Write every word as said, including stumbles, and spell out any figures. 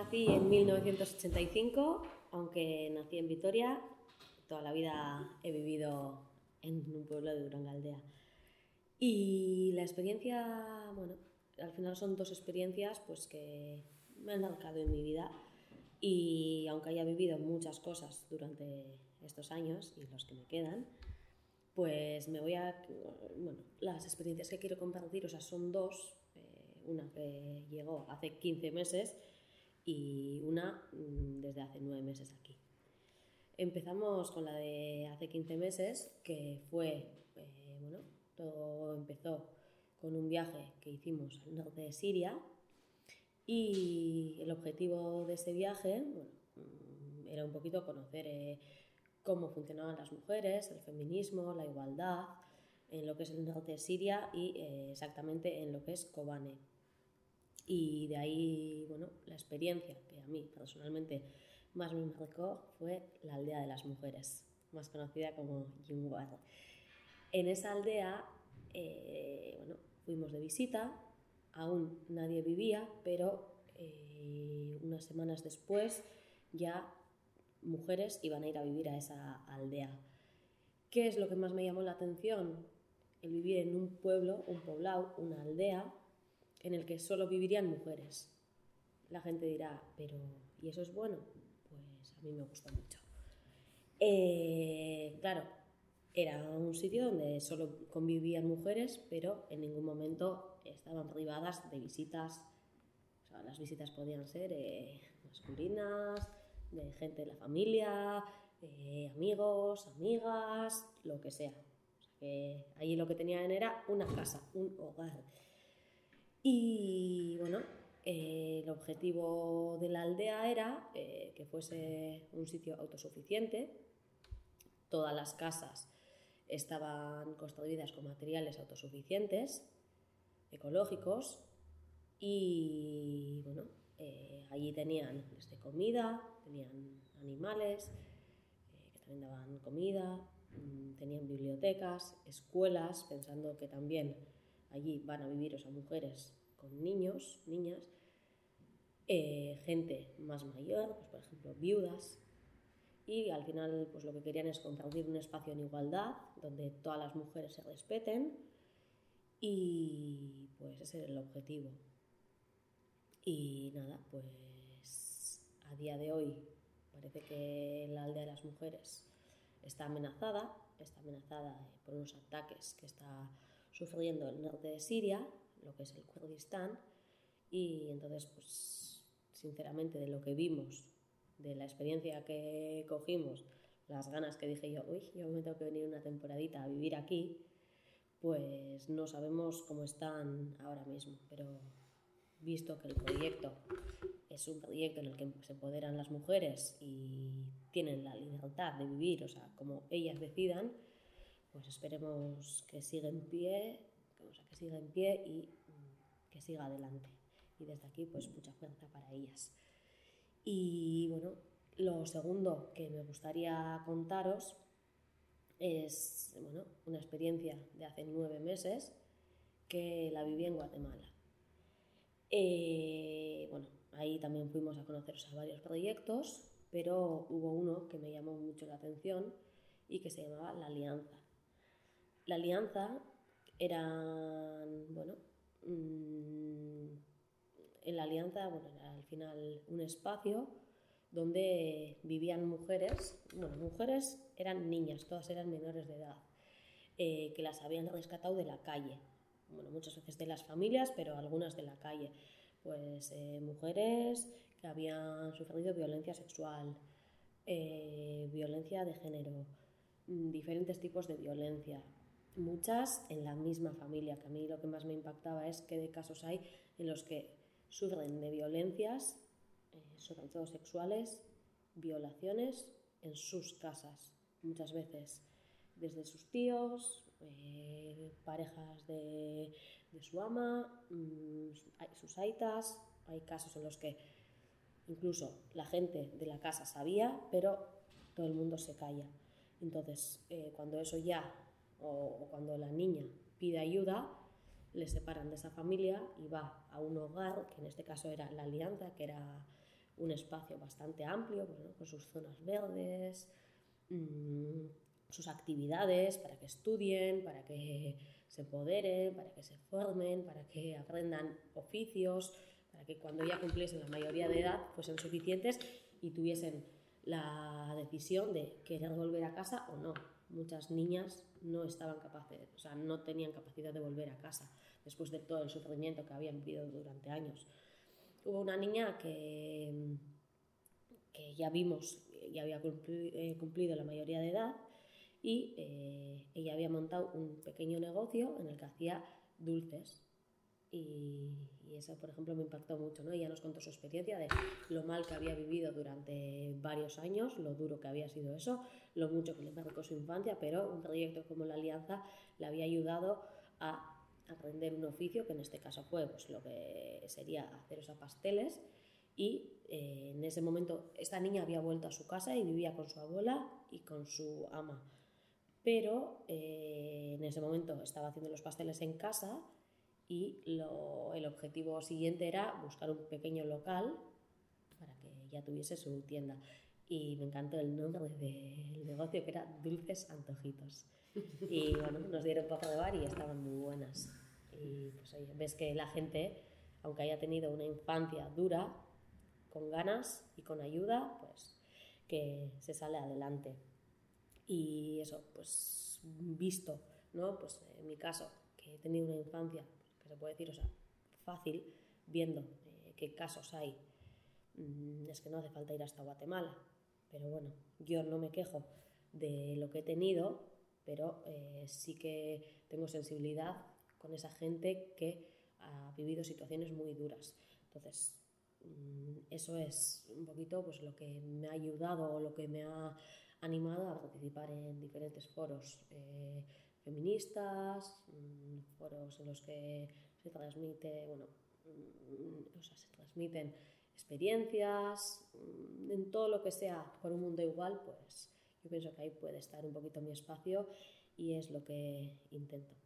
nací en mil novecientos ochenta y cinco, aunque nací en Vitoria, toda la vida he vivido en un pueblo de Durangaldea. Y la experiencia, bueno, al final son dos experiencias pues que me han marcado en mi vida, y aunque haya vivido muchas cosas durante estos años y los que me quedan, pues me voy a... Bueno, las experiencias que quiero compartir, o sea, son dos, eh, una que llegó hace quince meses y una mmm, desde hace nueve meses aquí. Empezamos con la de hace quince meses, que fue, eh, bueno, todo empezó con un viaje que hicimos al norte de Siria, y el objetivo de ese viaje, bueno, era un poquito conocer eh, cómo funcionaban las mujeres, el feminismo, la igualdad, en lo que es el norte de Siria y eh, exactamente en lo que es Kobane. Y de ahí, bueno, la experiencia que a mí personalmente más me marcó fue la aldea de las mujeres, más conocida como Yunguar. En esa aldea, eh, bueno, fuimos de visita, aún nadie vivía, pero eh, unas semanas después ya mujeres iban a ir a vivir a esa aldea. ¿Qué es lo que más me llamó la atención? El vivir en un pueblo, un poblado, una aldea, en el que solo vivirían mujeres. La gente dirá, pero ¿y eso es bueno? Pues a mí me gusta mucho. Eh, claro, era un sitio donde solo convivían mujeres, pero en ningún momento estaban privadas de visitas. O sea, las visitas podían ser eh, masculinas, de gente de la familia, eh, amigos, amigas, lo que sea. O sea, que allí lo que tenían era una casa, un hogar. Y bueno, eh, el objetivo de la aldea era eh, que fuese un sitio autosuficiente. Todas las casas estaban construidas con materiales autosuficientes, ecológicos, y bueno, eh, allí tenían desde comida, tenían animales eh, que también daban comida, mmm, tenían bibliotecas, escuelas, pensando que también allí van a vivir, o sea, mujeres con niños, niñas, eh, gente más mayor, pues por ejemplo viudas. Y al final pues lo que querían es compartir un espacio en igualdad donde todas las mujeres se respeten, y pues ese era el objetivo. Y nada, pues a día de hoy parece que la aldea de las mujeres está amenazada, está amenazada por unos ataques que está sufriendo el norte de Siria, lo que es el Kurdistán, y entonces pues sinceramente de lo que vimos, de la experiencia que cogimos, las ganas que dije yo, uy, yo me tengo que venir una temporadita a vivir aquí, pues no sabemos cómo están ahora mismo, pero visto que el proyecto es un proyecto en el que se empoderan las mujeres y tienen la libertad de vivir, o sea, como ellas decidan, pues esperemos que siga en pie, o sea, que siga en pie y que siga adelante. Y desde aquí, pues mucha fuerza para ellas. Y bueno, lo segundo que me gustaría contaros es, bueno, una experiencia de hace nueve meses que la viví en Guatemala. Eh, bueno, ahí también fuimos a conocer, o sea, varios proyectos, pero hubo uno que me llamó mucho la atención y que se llamaba La Alianza. La Alianza era, bueno, mmm, en La Alianza, bueno, era al final un espacio donde vivían mujeres, bueno, mujeres eran niñas, todas eran menores de edad, eh, que las habían rescatado de la calle. Bueno, muchas veces de las familias, pero algunas de la calle, pues eh, mujeres que habían sufrido violencia sexual, eh, violencia de género, diferentes tipos de violencia, muchas en la misma familia, que a mí lo que más me impactaba es que de casos hay en los que sufren de violencias, eh, sobre todo sexuales, violaciones en sus casas, muchas veces desde sus tíos, eh, parejas de, de su ama, mmm, sus aitas. Hay casos en los que incluso la gente de la casa sabía, pero todo el mundo se calla. Entonces, eh, cuando eso ya, o, o cuando la niña pide ayuda, le separan de esa familia y va a un hogar, que en este caso era La Alianza, que era un espacio bastante amplio, pues, ¿no? Con sus zonas verdes, mmm, sus actividades para que estudien, para que se empoderen, para que se formen, para que aprendan oficios, para que cuando ya cumpliesen la mayoría de edad fuesen suficientes y tuviesen la decisión de querer volver a casa o no. Muchas niñas no estaban capaces, o sea, no tenían capacidad de volver a casa después de todo el sufrimiento que habían vivido durante años. Hubo una niña que, que ya vimos, ya había cumplido, eh, cumplido la mayoría de edad y eh, ella había montado un pequeño negocio en el que hacía dulces. Y, y eso, por ejemplo, me impactó mucho, ¿no? Ella nos contó su experiencia de lo mal que había vivido durante varios años, lo duro que había sido eso, lo mucho que le marcó su infancia, pero un proyecto como la Alianza le había ayudado a aprender un oficio, que en este caso fue pues, lo que sería hacer esos pasteles. Y eh, en ese momento esta niña había vuelto a su casa y vivía con su abuela y con su ama. Pero eh, en ese momento estaba haciendo los pasteles en casa y lo, el objetivo siguiente era buscar un pequeño local para que ya tuviese su tienda. Y me encantó el nombre del negocio, que era Dulces Antojitos. Y bueno, nos dieron para probar y estaban muy buenas. Y pues oye, ves que la gente, aunque haya tenido una infancia dura, con ganas y con ayuda, pues que se sale adelante. Y eso, pues visto, ¿no? Pues en mi caso, que he tenido una infancia, que se puede decir, o sea, fácil, viendo eh, qué casos hay, mm, es que no hace falta ir hasta Guatemala. Pero bueno, yo no me quejo de lo que he tenido, pero eh, sí que tengo sensibilidad con esa gente que ha vivido situaciones muy duras. Entonces, mm, eso es un poquito pues, lo que me ha ayudado o lo que me ha animado a participar en diferentes foros eh, feministas, mmm, foros en los que se transmite, bueno, mmm, o sea, se transmiten experiencias, mmm, en todo lo que sea por un mundo igual, pues yo pienso que ahí puede estar un poquito mi espacio y es lo que intento.